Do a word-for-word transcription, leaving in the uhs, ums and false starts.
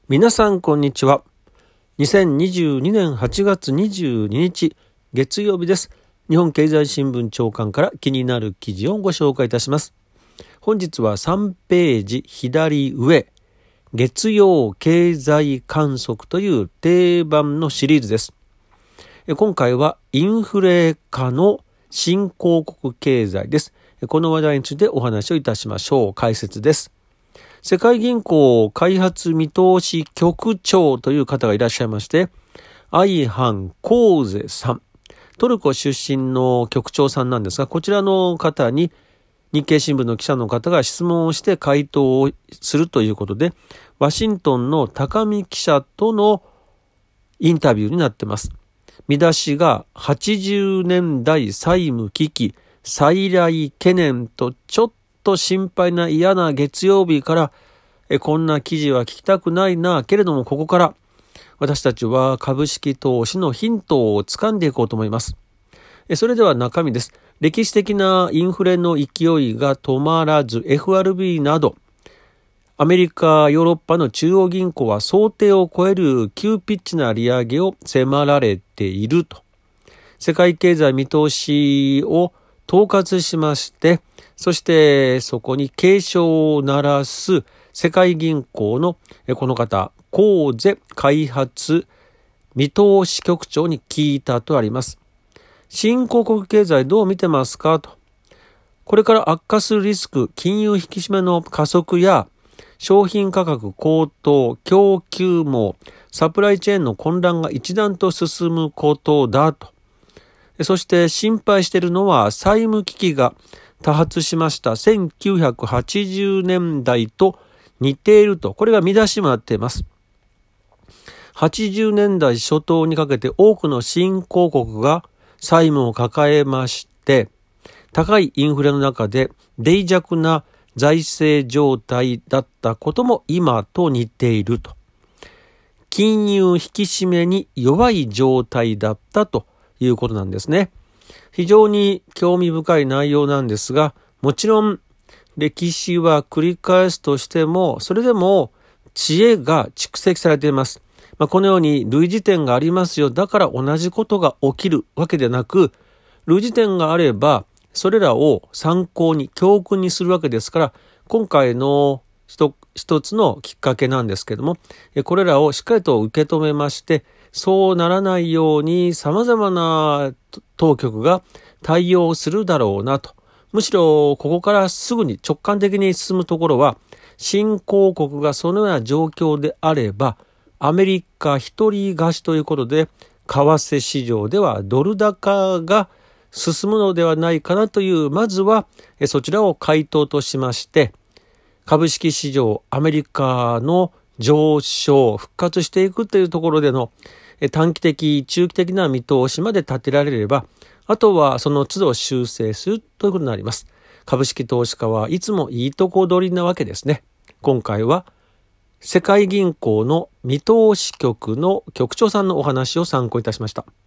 皆さんこんにちは。にせんにじゅうにねんはちがつにじゅうににち月曜日です。日本経済新聞長官から気になる記事をご紹介いたします。本日はさんページ左上、月曜経済観測という定番のシリーズです。今回はインフレ下の新興国経済です。この話題についてお話をいたしましょう。解説です。世界銀行開発見通し局長という方がいらっしゃいまして、アイハン・コーゼさん、トルコ出身の局長さんなんですが、こちらの方に日経新聞の記者の方が質問をして回答をするということで、ワシントンの高見記者とのインタビューになっています。見出しがはちじゅうねんだい債務危機再来懸念とちょっと心配な嫌な月曜日からえこんな記事は聞きたくないな。けれどもここから私たちは株式投資のヒントを掴んでいこうと思います。えそれでは中身です。歴史的なインフレの勢いが止まらず エフアールビー などアメリカ、ヨーロッパの中央銀行は想定を超える急ピッチな利上げを迫られていると。世界経済見通しを統括しまして、そしてそこに警鐘を鳴らす世界銀行のこの方、コーゼ開発見通し局長に聞いたとあります。新興国経済どう見てますかと。これから悪化するリスク、金融引き締めの加速や商品価格高騰、供給網、サプライチェーンの混乱が一段と進むことだと。そして心配しているのは債務危機が多発しましたせんきゅうひゃくはちじゅうねんだいと似ていると。これが見出しもなっています。はちじゅうねんだい初頭にかけて多くの新興国が債務を抱えまして、高いインフレの中で脆弱な財政状態だったことも今と似ていると。金融引き締めに弱い状態だったということなんですね。非常に興味深い内容なんですが、もちろん歴史は繰り返すとしても、それでも知恵が蓄積されています。まあ、このように類似点がありますよ。だから同じことが起きるわけでなく、類似点があれば、それらを参考に教訓にするわけですから、今回の一, 一つのきっかけなんですけども、これらをしっかりと受け止めまして、そうならないように様々な当局が対応するだろうなと。むしろここからすぐに直感的に進むところは、新興国がそのような状況であれば、アメリカ一人貸しということで、為替市場ではドル高が進むのではないかなという、まずはそちらを回答としまして、株式市場アメリカの上昇復活していくというところでの短期的中期的な見通しまで立てられれば、あとはその都度修正するということになります。株式投資家はいつもいいとこ取りなわけですね。今回は世界銀行の見通し局の局長さんのお話を参考いたしました。